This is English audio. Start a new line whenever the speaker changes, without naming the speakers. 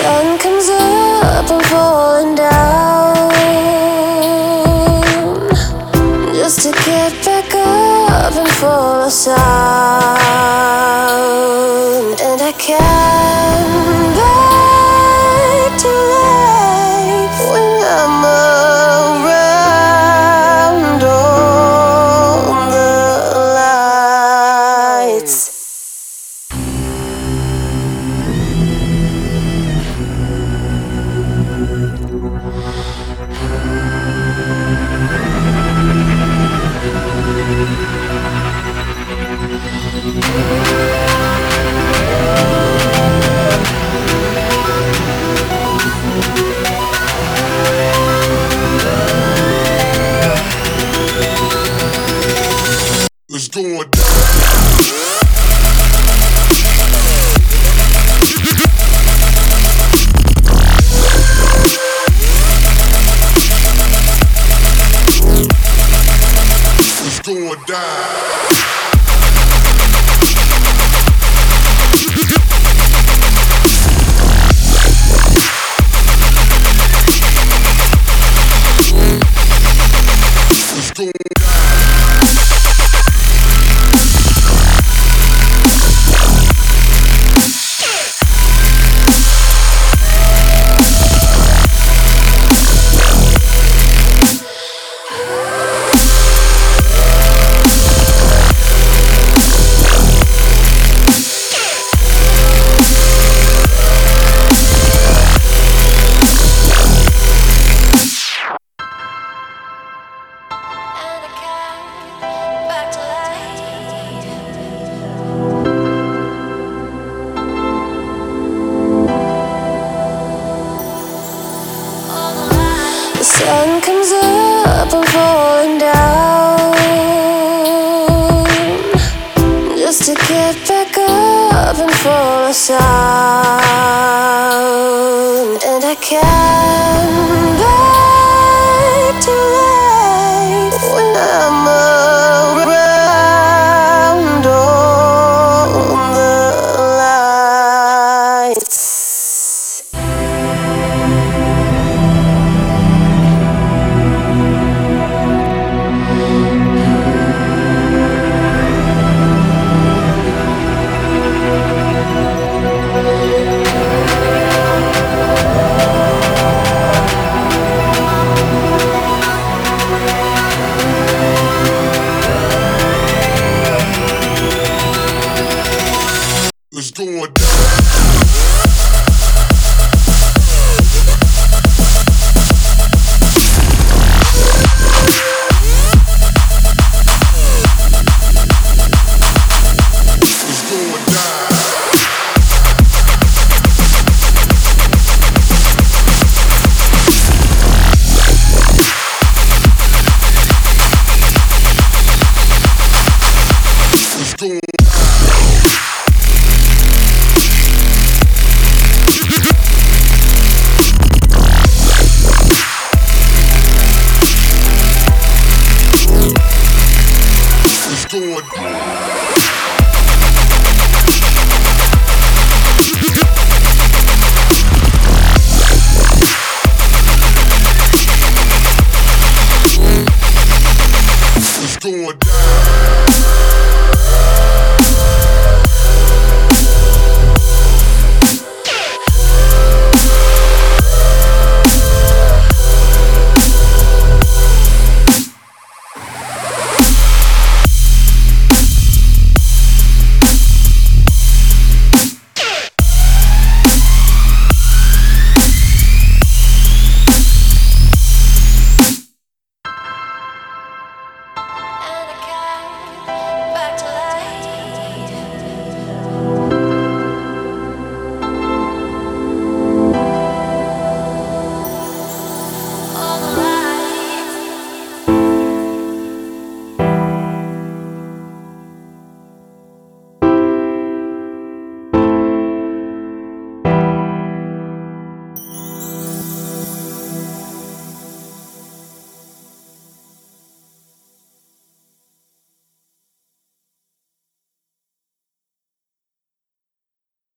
sun comes up, I'm falling down, just to get back up and full of sound. And I came back to life when I'm around all the lights.
It's going down. It's going down. It's going
The sun comes up, I'm falling down, just to get back up and full of sound. And I came back to life when I'm around all the lights.
It's going down. It's going